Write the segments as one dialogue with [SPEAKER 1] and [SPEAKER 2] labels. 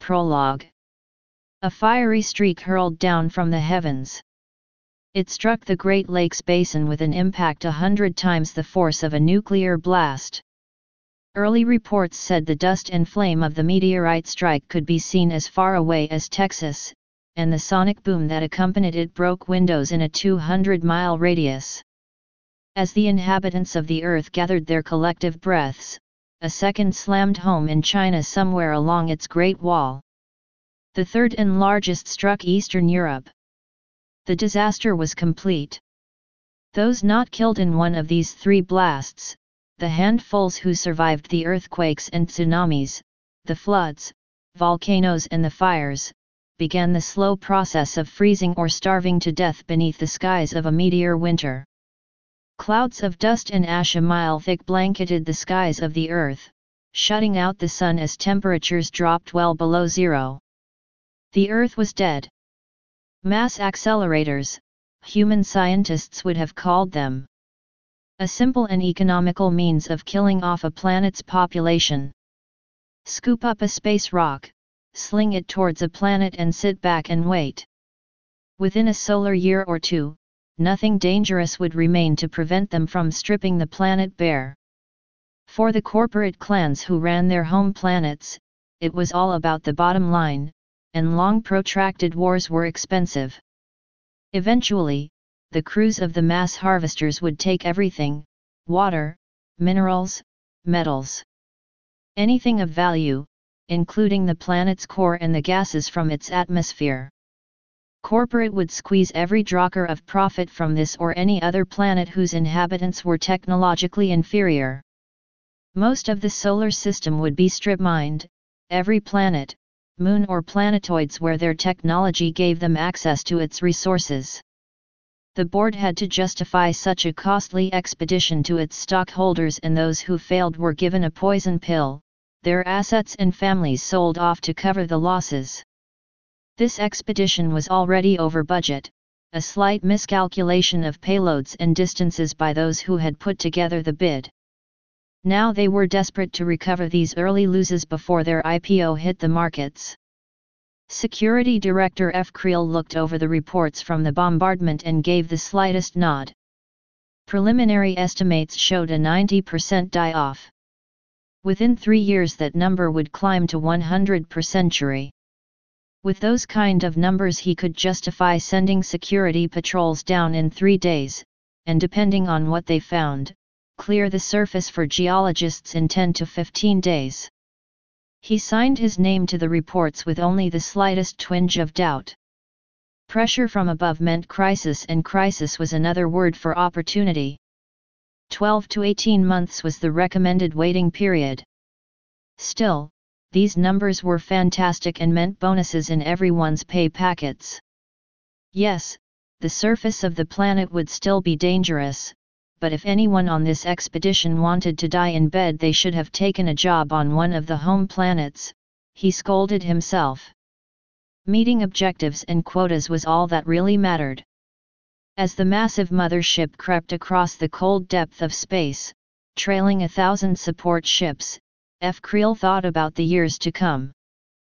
[SPEAKER 1] Prologue. A fiery streak hurled down from the heavens. It struck the Great Lakes Basin with an impact 100 times the force of a nuclear blast. Early reports said the dust and flame of the meteorite strike could be seen as far away as Texas, and the sonic boom that accompanied it broke windows in a 200-mile radius. As the inhabitants of the Earth gathered their collective breaths, a second slammed home in China somewhere along its Great Wall. The third and largest struck Eastern Europe. The disaster was complete. Those not killed in one of these three blasts, the handfuls who survived the earthquakes and tsunamis, the floods, volcanoes and the fires, began the slow process of freezing or starving to death beneath the skies of a meteor winter. Clouds of dust and ash a mile thick blanketed the skies of the Earth, shutting out the sun as temperatures dropped well below zero. The Earth was dead. Mass accelerators, human scientists would have called them. A simple and economical means of killing off a planet's population. Scoop up a space rock, sling it towards a planet and sit back and wait. Within a solar year or two, nothing dangerous would remain to prevent them from stripping the planet bare. For the corporate clans who ran their home planets, it was all about the bottom line, and long protracted wars were expensive. Eventually, the crews of the mass harvesters would take everything: water, minerals, metals. Anything of value, including the planet's core and the gases from its atmosphere. Corporate would squeeze every drocker of profit from this or any other planet whose inhabitants were technologically inferior. Most of the solar system would be strip-mined, every planet, moon or planetoids where their technology gave them access to its resources. The board had to justify such a costly expedition to its stockholders, and those who failed were given a poison pill, their assets and families sold off to cover the losses. This expedition was already over budget, a slight miscalculation of payloads and distances by those who had put together the bid. Now they were desperate to recover these early losses before their IPO hit the markets. Security Director F. Creel looked over the reports from the bombardment and gave the slightest nod. Preliminary estimates showed a 90% die-off. Within 3 years that number would climb to 100%. With those kind of numbers he could justify sending security patrols down in 3 days, and depending on what they found, clear the surface for geologists in 10 to 15 days. He signed his name to the reports with only the slightest twinge of doubt. Pressure from above meant crisis, and crisis was another word for opportunity. 12 to 18 months was the recommended waiting period. Still, these numbers were fantastic and meant bonuses in everyone's pay packets. Yes, the surface of the planet would still be dangerous, but if anyone on this expedition wanted to die in bed they should have taken a job on one of the home planets, he scolded himself. Meeting objectives and quotas was all that really mattered. As the massive mothership crept across the cold depth of space, trailing 1,000 support ships, F. Creel thought about the years to come.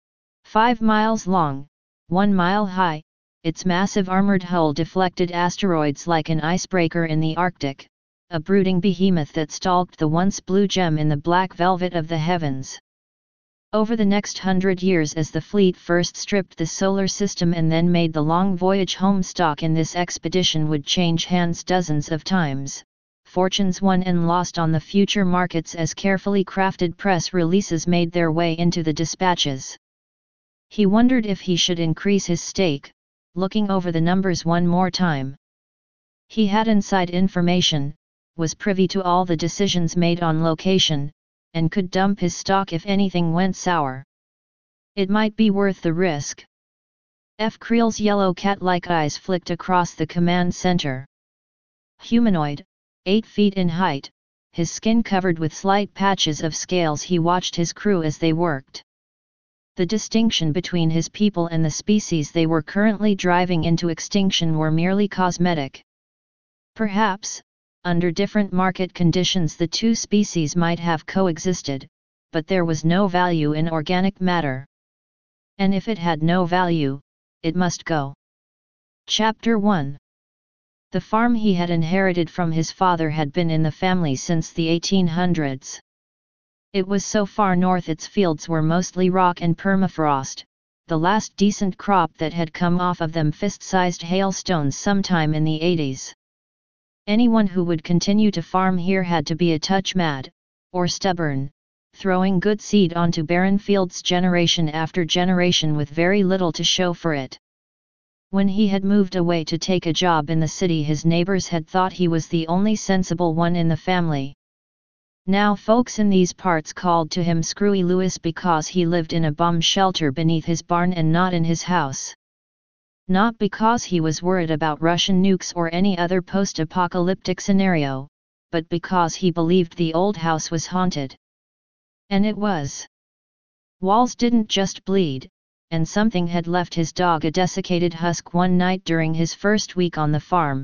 [SPEAKER 1] 5 miles long, 1 mile high, its massive armored hull deflected asteroids like an icebreaker in the Arctic, a brooding behemoth that stalked the once blue gem in the black velvet of the heavens. Over the next 100 years, as the fleet first stripped the solar system and then made the long voyage home, stock in this expedition would change hands dozens of times. Fortunes won and lost on the future markets as carefully crafted press releases made their way into the dispatches. He wondered if he should increase his stake, looking over the numbers one more time. He had inside information, was privy to all the decisions made on location, and could dump his stock if anything went sour. It might be worth the risk. F. Creel's yellow cat-like eyes flicked across the command center. Humanoid, 8 feet in height, his skin covered with slight patches of scales, he watched his crew as they worked. The distinction between his people and the species they were currently driving into extinction were merely cosmetic. Perhaps, under different market conditions the two species might have coexisted, but there was no value in organic matter. And if it had no value, it must go. Chapter 1. The farm he had inherited from his father had been in the family since the 1800s. It was so far north its fields were mostly rock and permafrost, the last decent crop that had come off of them fist-sized hailstones sometime in the 80s. Anyone who would continue to farm here had to be a touch mad, or stubborn, throwing good seed onto barren fields generation after generation with very little to show for it. When he had moved away to take a job in the city, his neighbors had thought he was the only sensible one in the family. Now folks in these parts called to him Screwy Lewis because he lived in a bomb shelter beneath his barn and not in his house. Not because he was worried about Russian nukes or any other post-apocalyptic scenario, but because he believed the old house was haunted. And it was. Walls didn't just bleed, and something had left his dog a desiccated husk one night during his first week on the farm.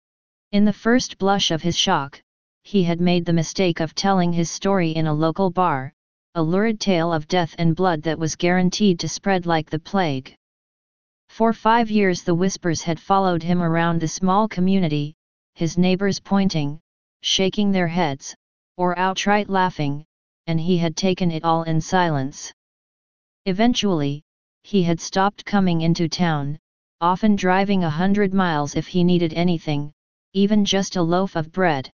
[SPEAKER 1] In the first blush of his shock, he had made the mistake of telling his story in a local bar, a lurid tale of death and blood that was guaranteed to spread like the plague. For 5 years the whispers had followed him around the small community, his neighbors pointing, shaking their heads, or outright laughing, and he had taken it all in silence. Eventually, he had stopped coming into town, often driving 100 miles if he needed anything, even just a loaf of bread.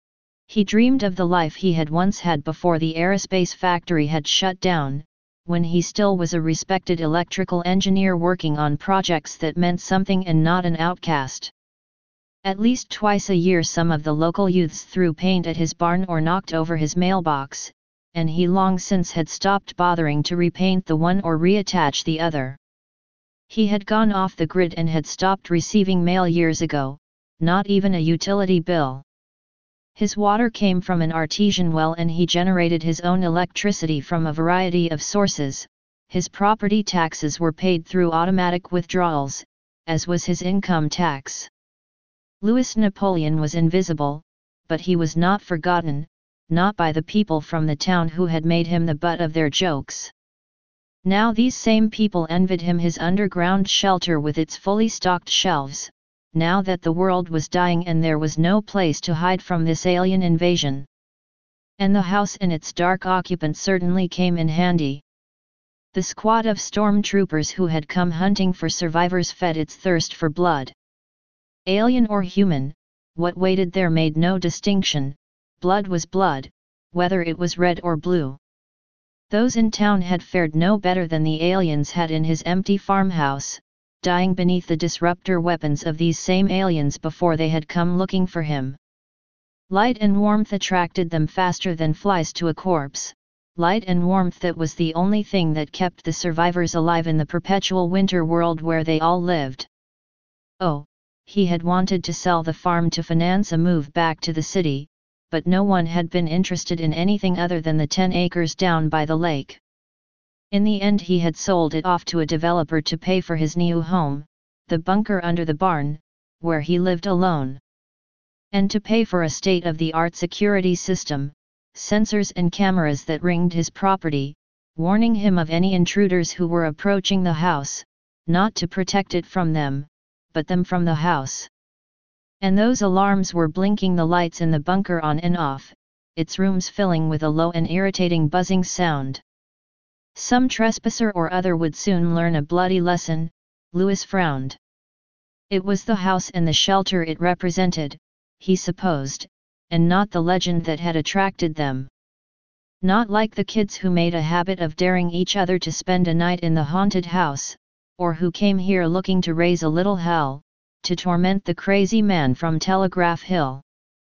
[SPEAKER 1] He dreamed of the life he had once had before the aerospace factory had shut down, when he still was a respected electrical engineer working on projects that meant something and not an outcast. At least twice a year some of the local youths threw paint at his barn or knocked over his mailbox, and he long since had stopped bothering to repaint the one or reattach the other. He had gone off the grid and had stopped receiving mail years ago, not even a utility bill. His water came from an artesian well and he generated his own electricity from a variety of sources. His property taxes were paid through automatic withdrawals, as was his income tax. Louis Napoleon was invisible, but he was not forgotten, not by the people from the town who had made him the butt of their jokes. Now these same people envied him his underground shelter with its fully stocked shelves, now that the world was dying and there was no place to hide from this alien invasion. And the house and its dark occupant certainly came in handy. The squad of stormtroopers who had come hunting for survivors fed its thirst for blood. Alien or human, what waited there made no distinction. Blood was blood, whether it was red or blue. Those in town had fared no better than the aliens had in his empty farmhouse, dying beneath the disruptor weapons of these same aliens before they had come looking for him. Light and warmth attracted them faster than flies to a corpse, light and warmth that was the only thing that kept the survivors alive in the perpetual winter world where they all lived. Oh, he had wanted to sell the farm to finance a move back to the city, but no one had been interested in anything other than the 10 acres down by the lake. In the end he had sold it off to a developer to pay for his new home, the bunker under the barn, where he lived alone. And to pay for a state-of-the-art security system, sensors and cameras that ringed his property, warning him of any intruders who were approaching the house, not to protect it from them, but them from the house. And those alarms were blinking the lights in the bunker on and off, its rooms filling with a low and irritating buzzing sound. Some trespasser or other would soon learn a bloody lesson, Louis frowned. It was the house and the shelter it represented, he supposed, and not the legend that had attracted them. Not like the kids who made a habit of daring each other to spend a night in the haunted house, or who came here looking to raise a little hell, to torment the crazy man from Telegraph Hill.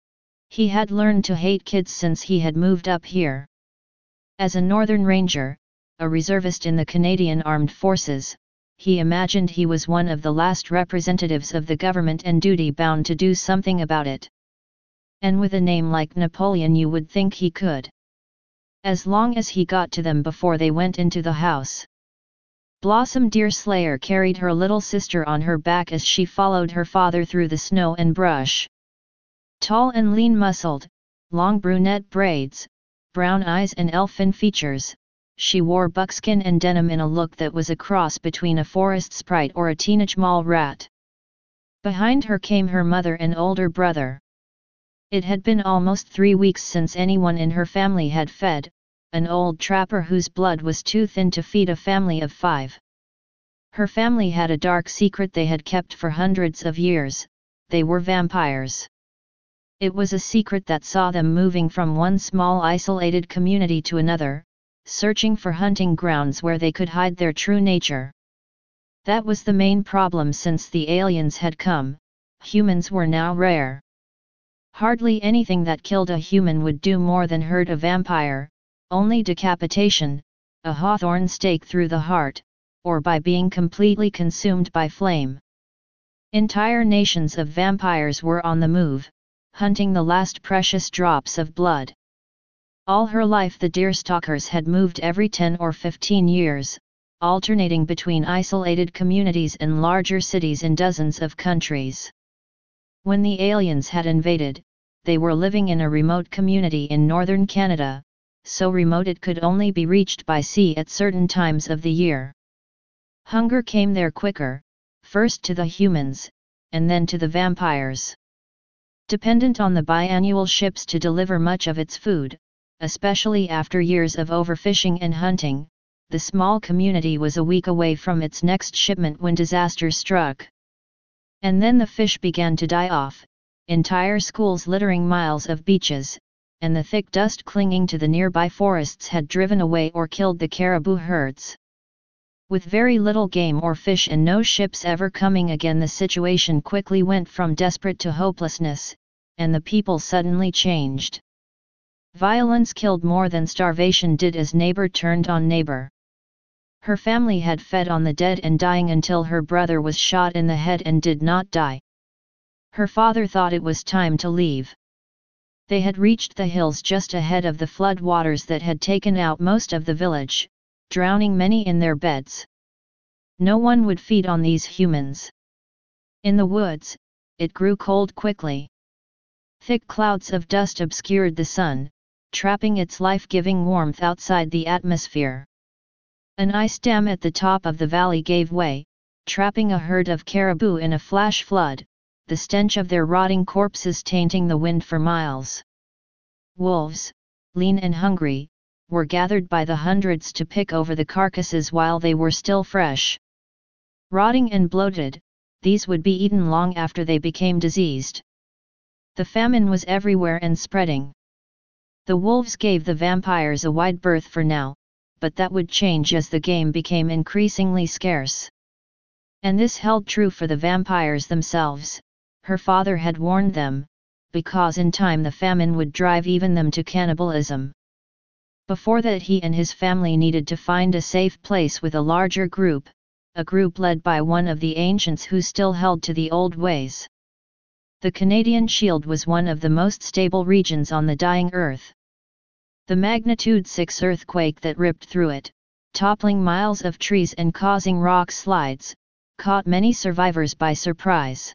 [SPEAKER 1] He had learned to hate kids since he had moved up here. As a Northern Ranger, a reservist in the Canadian Armed Forces, he imagined he was one of the last representatives of the government and duty-bound to do something about it. And with a name like Napoleon you would think he could. As long as he got to them before they went into the house. Blossom Deerslayer carried her little sister on her back as she followed her father through the snow and brush. Tall and lean-muscled, long brunette braids, brown eyes and elfin features, she wore buckskin and denim in a look that was a cross between a forest sprite or a teenage mall rat. Behind her came her mother and older brother. It had been almost 3 weeks since anyone in her family had fed, an old trapper whose blood was too thin to feed a family of 5. Her family had a dark secret they had kept for hundreds of years: they were vampires. It was a secret that saw them moving from one small isolated community to another, searching for hunting grounds where they could hide their true nature. That was the main problem since the aliens had come. Humans were now rare. Hardly anything that killed a human would do more than hurt a vampire, only decapitation, a hawthorn stake through the heart, or by being completely consumed by flame. Entire nations of vampires were on the move, hunting the last precious drops of blood. All her life the Deerstalkers had moved every 10 or 15 years, alternating between isolated communities and larger cities in dozens of countries. When the aliens had invaded, they were living in a remote community in northern Canada, so remote it could only be reached by sea at certain times of the year. Hunger came there quicker, first to the humans, and then to the vampires. Dependent on the biannual ships to deliver much of its food, especially after years of overfishing and hunting, the small community was a week away from its next shipment when disaster struck. And then the fish began to die off, entire schools littering miles of beaches, and the thick dust clinging to the nearby forests had driven away or killed the caribou herds. With very little game or fish and no ships ever coming again, the situation quickly went from desperate to hopelessness, and the people suddenly changed. Violence killed more than starvation did as neighbor turned on neighbor. Her family had fed on the dead and dying until her brother was shot in the head and did not die. Her father thought it was time to leave. They had reached the hills just ahead of the flood waters that had taken out most of the village, drowning many in their beds. No one would feed on these humans. In the woods, it grew cold quickly. Thick clouds of dust obscured the sun, trapping its life-giving warmth outside the atmosphere. An ice dam at the top of the valley gave way, trapping a herd of caribou in a flash flood, the stench of their rotting corpses tainting the wind for miles. Wolves, lean and hungry, were gathered by the hundreds to pick over the carcasses while they were still fresh. Rotting and bloated, these would be eaten long after they became diseased. The famine was everywhere and spreading. The wolves gave the vampires a wide berth for now, but that would change as the game became increasingly scarce. And this held true for the vampires themselves. Her father had warned them, because in time the famine would drive even them to cannibalism. Before that, he and his family needed to find a safe place with a larger group, a group led by one of the ancients who still held to the old ways. The Canadian Shield was one of the most stable regions on the dying Earth. The magnitude 6 earthquake that ripped through it, toppling miles of trees and causing rock slides, caught many survivors by surprise.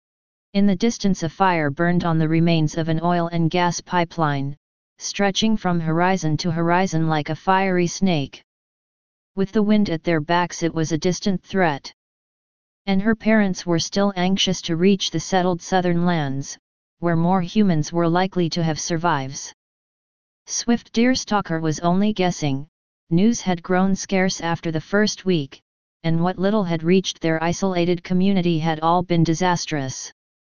[SPEAKER 1] In the distance, a fire burned on the remains of an oil and gas pipeline, stretching from horizon to horizon like a fiery snake. With the wind at their backs, it was a distant threat. And her parents were still anxious to reach the settled southern lands, where more humans were likely to have survived. Swift Deerstalker was only guessing. News had grown scarce after the first week, and what little had reached their isolated community had all been disastrous.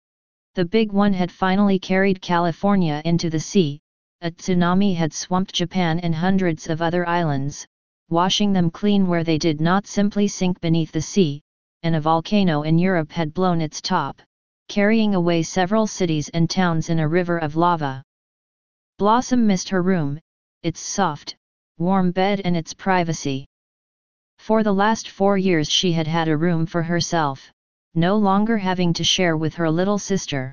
[SPEAKER 1] The big one had finally carried California into the sea, a tsunami had swamped Japan and hundreds of other islands, washing them clean where they did not simply sink beneath the sea, and a volcano in Europe had blown its top, carrying away several cities and towns in a river of lava. Blossom missed her room, its soft, warm bed and its privacy. For the last 4 years she had had a room for herself, no longer having to share with her little sister.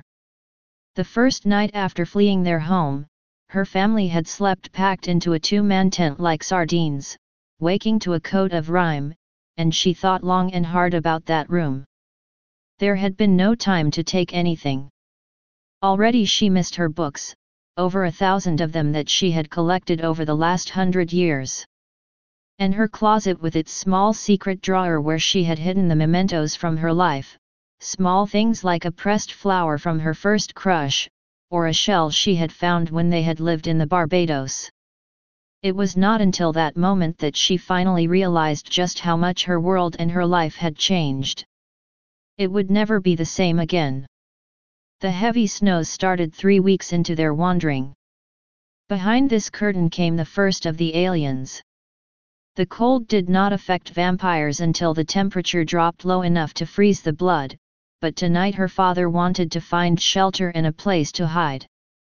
[SPEAKER 1] The first night after fleeing their home, her family had slept packed into a 2-man tent like sardines, waking to a coat of rime, and she thought long and hard about that room. There had been no time to take anything. Already she missed her books, over 1,000 of them that she had collected over the last 100 years. And her closet with its small secret drawer where she had hidden the mementos from her life, small things like a pressed flower from her first crush, or a shell she had found when they had lived in the Barbados. It was not until that moment that she finally realized just how much her world and her life had changed. It would never be the same again. The heavy snows started 3 weeks into their wandering. Behind this curtain came the first of the aliens. The cold did not affect vampires until the temperature dropped low enough to freeze the blood, but tonight her father wanted to find shelter and a place to hide.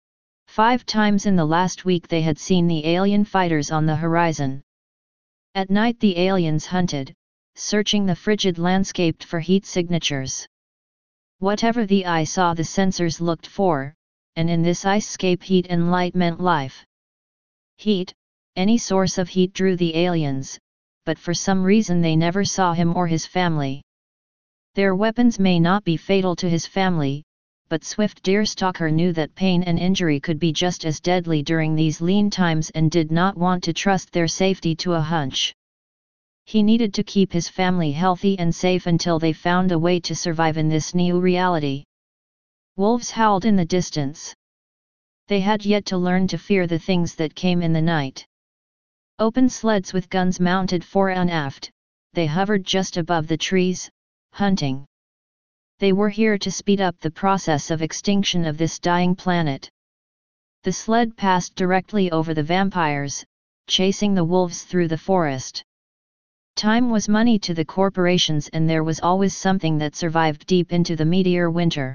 [SPEAKER 1] 5 times in the last week they had seen the alien fighters on the horizon. At night the aliens hunted, searching the frigid landscape for heat signatures. Whatever the eye saw the sensors looked for, and in this icescape heat and light meant life. Heat, any source of heat drew the aliens, but for some reason they never saw him or his family. Their weapons may not be fatal to his family, but Swift Deerstalker knew that pain and injury could be just as deadly during these lean times and did not want to trust their safety to a hunch. He needed to keep his family healthy and safe until they found a way to survive in this new reality. Wolves howled in the distance. They had yet to learn to fear the things that came in the night. Open sleds with guns mounted fore and aft, they hovered just above the trees, hunting. They were here to speed up the process of extinction of this dying planet. The sled passed directly over the vampires, chasing the wolves through the forest. Time was money to the corporations and there was always something that survived deep into the meteor winter.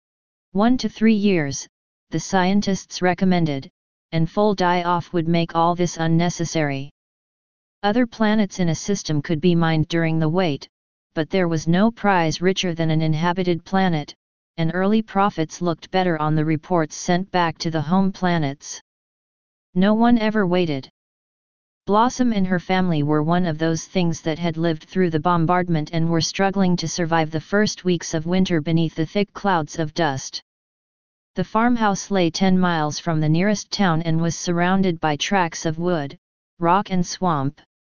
[SPEAKER 1] 1 to 3 years, the scientists recommended, and full die-off would make all this unnecessary. Other planets in a system could be mined during the wait, but there was no prize richer than an inhabited planet, and early profits looked better on the reports sent back to the home planets. No one ever waited. Blossom and her family were one of those things that had lived through the bombardment and were struggling to survive the first weeks of winter beneath the thick clouds of dust. The farmhouse lay 10 miles from the nearest town and was surrounded by tracts of wood, rock and swamp.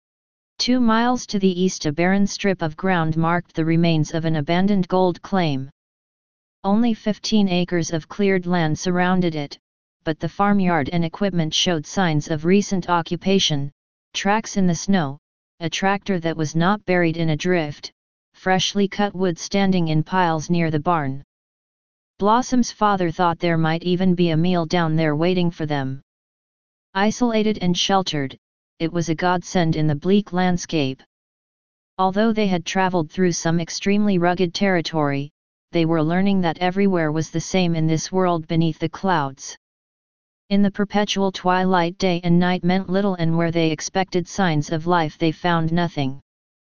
[SPEAKER 1] 2 miles to the east a barren strip of ground marked the remains of an abandoned gold claim. Only 15 acres of cleared land surrounded it, but the farmyard and equipment showed signs of recent occupation, tracks in the snow, a tractor that was not buried in a drift, freshly cut wood standing in piles near the barn. Blossom's father thought there might even be a meal down there waiting for them. Isolated and sheltered, it was a godsend in the bleak landscape. Although they had traveled through some extremely rugged territory, they were learning that everywhere was the same in this world beneath the clouds. In the perpetual twilight day and night meant little, and where they expected signs of life they found nothing.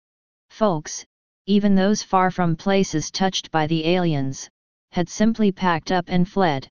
[SPEAKER 1] Folks, even those far from places touched by the aliens, had simply packed up and fled.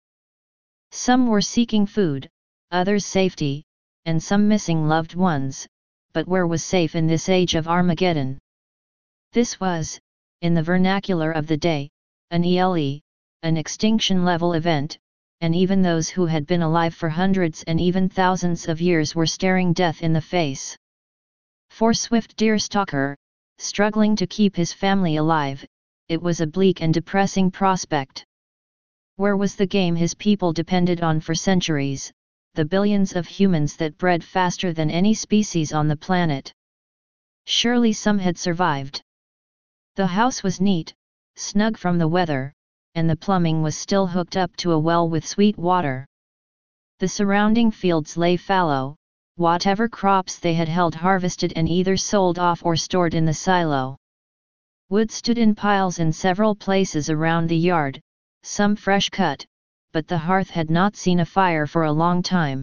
[SPEAKER 1] Some were seeking food, others safety, and some missing loved ones, but where was safe in this age of Armageddon? This was, in the vernacular of the day, an ELE, an extinction-level event, and even those who had been alive for hundreds and even thousands of years were staring death in the face. For Swift Deerstalker, struggling to keep his family alive, it was a bleak and depressing prospect. Where was the game his people depended on for centuries, the billions of humans that bred faster than any species on the planet? Surely some had survived. The house was neat, snug from the weather, and the plumbing was still hooked up to a well with sweet water. The surrounding fields lay fallow, whatever crops they had held harvested and either sold off or stored in the silo. Wood stood in piles in several places around the yard, some fresh cut, but the hearth had not seen a fire for a long time.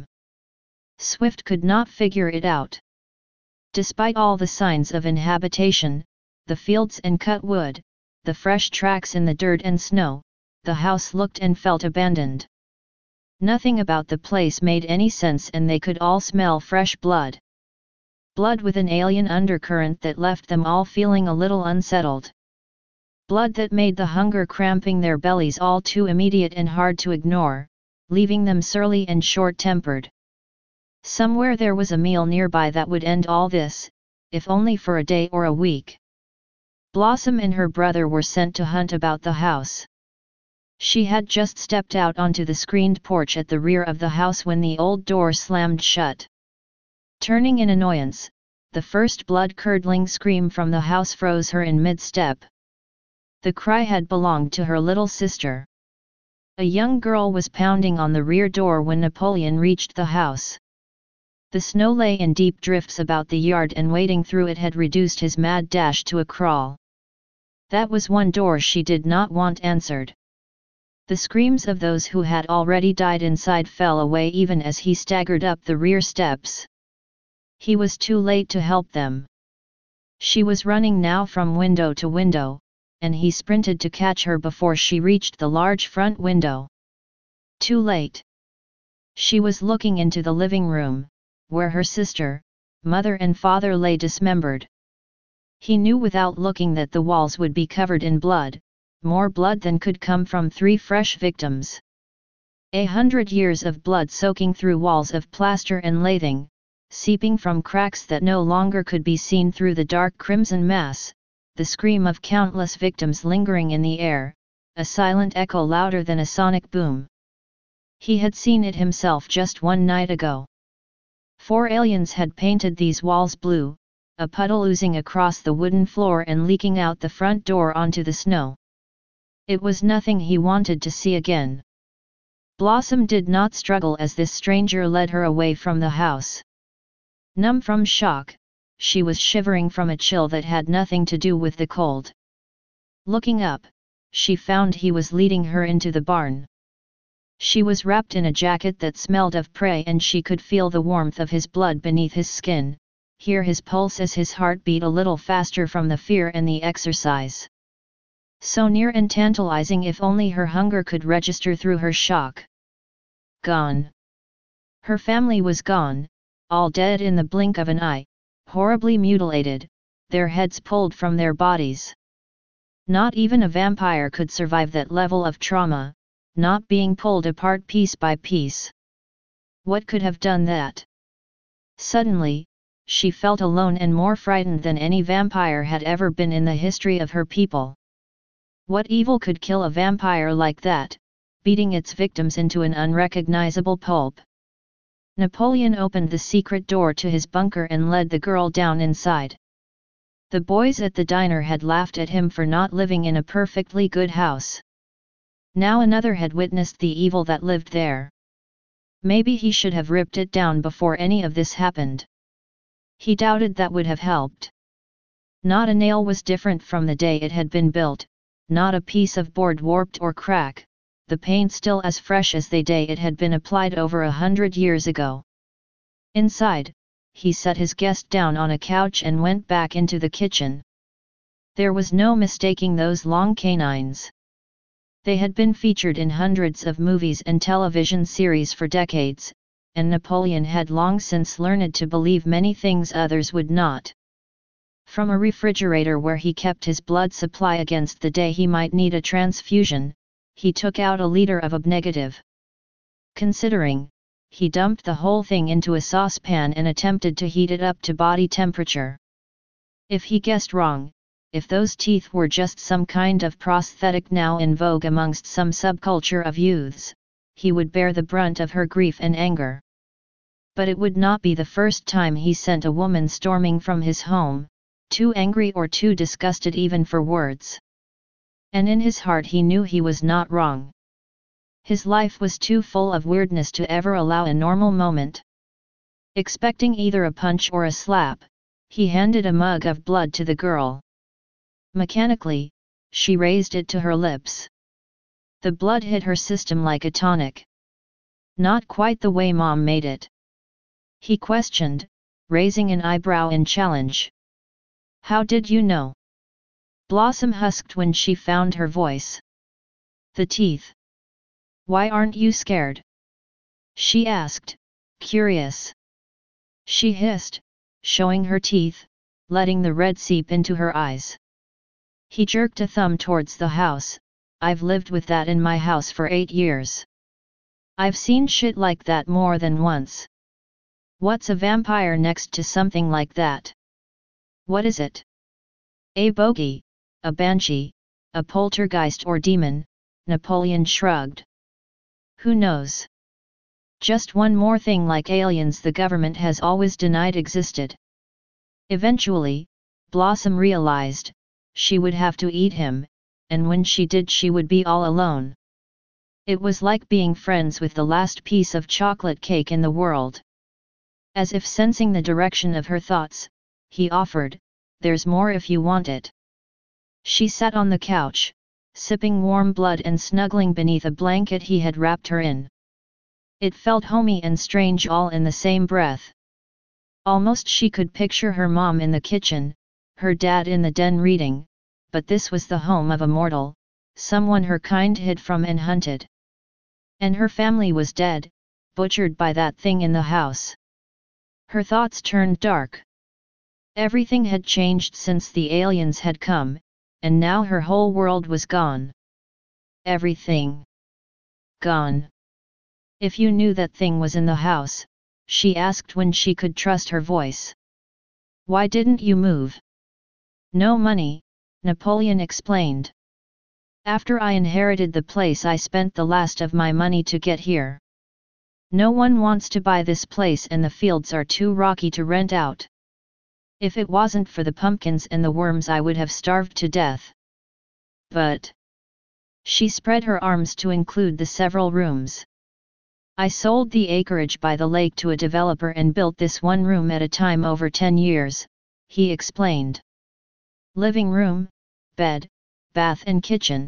[SPEAKER 1] Swift could not figure it out. Despite all the signs of inhabitation, the fields and cut wood, the fresh tracks in the dirt and snow, the house looked and felt abandoned. Nothing about the place made any sense, and they could all smell fresh blood. Blood with an alien undercurrent that left them all feeling a little unsettled. Blood that made the hunger cramping their bellies all too immediate and hard to ignore, leaving them surly and short-tempered. Somewhere there was a meal nearby that would end all this, if only for a day or a week. Blossom and her brother were sent to hunt about the house. She had just stepped out onto the screened porch at the rear of the house when the old door slammed shut. Turning in annoyance, the first blood-curdling scream from the house froze her in mid-step. The cry had belonged to her little sister. A young girl was pounding on the rear door when Napoleon reached the house. The snow lay in deep drifts about the yard, and wading through it had reduced his mad dash to a crawl. That was one door she did not want answered. The screams of those who had already died inside fell away even as he staggered up the rear steps. He was too late to help them. She was running now from window to window, and he sprinted to catch her before she reached the large front window. Too late. She was looking into the living room, where her sister, mother and father lay dismembered. He knew without looking that the walls would be covered in blood, more blood than could come from 3 fresh victims. 100 years of blood soaking through walls of plaster and lathing, seeping from cracks that no longer could be seen through the dark crimson mass, the scream of countless victims lingering in the air, a silent echo louder than a sonic boom. He had seen it himself just one night ago. 4 aliens had painted these walls blue, a puddle oozing across the wooden floor and leaking out the front door onto the snow. It was nothing he wanted to see again. Blossom did not struggle as this stranger led her away from the house. Numb from shock, she was shivering from a chill that had nothing to do with the cold. Looking up, she found he was leading her into the barn. She was wrapped in a jacket that smelled of prey, and she could feel the warmth of his blood beneath his skin, hear his pulse as his heart beat a little faster from the fear and the exercise. So near and tantalizing if only her hunger could register through her shock. Gone. Her family was gone, all dead in the blink of an eye, horribly mutilated, their heads pulled from their bodies. Not even a vampire could survive that level of trauma, not being pulled apart piece by piece. What could have done that? Suddenly, she felt alone and more frightened than any vampire had ever been in the history of her people. What evil could kill a vampire like that, beating its victims into an unrecognizable pulp? Napoleon opened the secret door to his bunker and led the girl down inside. The boys at the diner had laughed at him for not living in a perfectly good house. Now another had witnessed the evil that lived there. Maybe he should have ripped it down before any of this happened. He doubted that would have helped. Not a nail was different from the day it had been built, not a piece of board warped or cracked, the paint still as fresh as the day it had been applied over 100 years ago. Inside, he set his guest down on a couch and went back into the kitchen. There was no mistaking those long canines. They had been featured in hundreds of movies and television series for decades, and Napoleon had long since learned to believe many things others would not. From a refrigerator where he kept his blood supply against the day he might need a transfusion, he took out a liter of AB negative. Considering, he dumped the whole thing into a saucepan and attempted to heat it up to body temperature. If he guessed wrong, if those teeth were just some kind of prosthetic now in vogue amongst some subculture of youths, he would bear the brunt of her grief and anger. But it would not be the first time he sent a woman storming from his home, too angry or too disgusted even for words. And in his heart he knew he was not wrong. His life was too full of weirdness to ever allow a normal moment. Expecting either a punch or a slap, he handed a mug of blood to the girl. Mechanically, she raised it to her lips. The blood hit her system like a tonic. Not quite the way Mom made it. He questioned, raising an eyebrow in challenge. How did you know? Blossom husked when she found her voice. The teeth. Why aren't you scared? She asked, curious. She hissed, showing her teeth, letting the red seep into her eyes. He jerked a thumb towards the house. I've lived with that in my house for 8 years. I've seen shit like that more than once. What's a vampire next to something like that? What is it? A bogey, a banshee, a poltergeist or demon, Napoleon shrugged. Who knows? Just one more thing like aliens the government has always denied existed. Eventually, Blossom realized, she would have to eat him, and when she did she would be all alone. It was like being friends with the last piece of chocolate cake in the world. As if sensing the direction of her thoughts, he offered, "There's more if you want it." She sat on the couch, sipping warm blood and snuggling beneath a blanket he had wrapped her in. It felt homey and strange all in the same breath. Almost she could picture her mom in the kitchen, her dad in the den reading, but this was the home of a mortal, someone her kind hid from and hunted. And her family was dead, butchered by that thing in the house. Her thoughts turned dark. Everything had changed since the aliens had come, and now her whole world was gone. Everything. Gone. If you knew that thing was in the house, she asked when she could trust her voice. Why didn't you move? No money, Napoleon explained. After I inherited the place I spent the last of my money to get here. No one wants to buy this place and the fields are too rocky to rent out. If it wasn't for the pumpkins and the worms I would have starved to death. But she spread her arms to include the several rooms. I sold the acreage by the lake to a developer and built this one room at a time over 10 years, he explained. Living room, bed, bath and kitchen.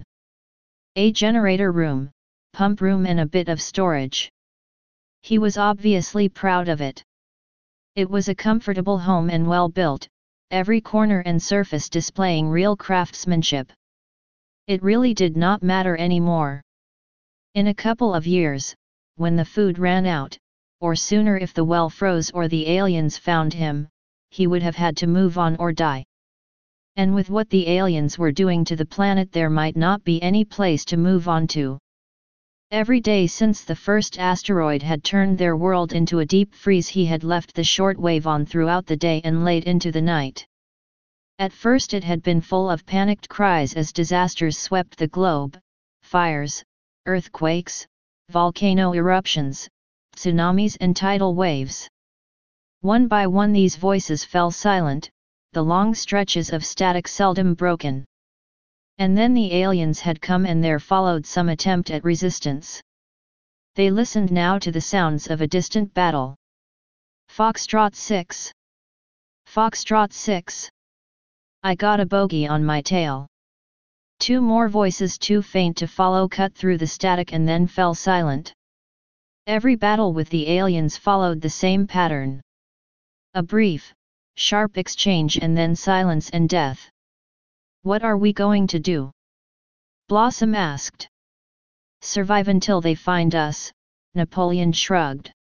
[SPEAKER 1] A generator room, pump room and a bit of storage. He was obviously proud of it. It was a comfortable home and well built, every corner and surface displaying real craftsmanship. It really did not matter anymore. In a couple of years, when the food ran out, or sooner if the well froze or the aliens found him, he would have had to move on or die. And with what the aliens were doing to the planet there might not be any place to move on to. Every day since the first asteroid had turned their world into a deep freeze he had left the shortwave on throughout the day and late into the night. At first it had been full of panicked cries as disasters swept the globe, fires, earthquakes, volcano eruptions, tsunamis and tidal waves. One by one these voices fell silent, the long stretches of static seldom broken. And then the aliens had come and there followed some attempt at resistance. They listened now to the sounds of a distant battle. Foxtrot 6. Foxtrot 6. I got a bogey on my tail. Two more voices too faint to follow cut through the static and then fell silent. Every battle with the aliens followed the same pattern. A brief, sharp exchange and then silence and death. What are we going to do? Blossom asked. Survive until they find us, Napoleon shrugged.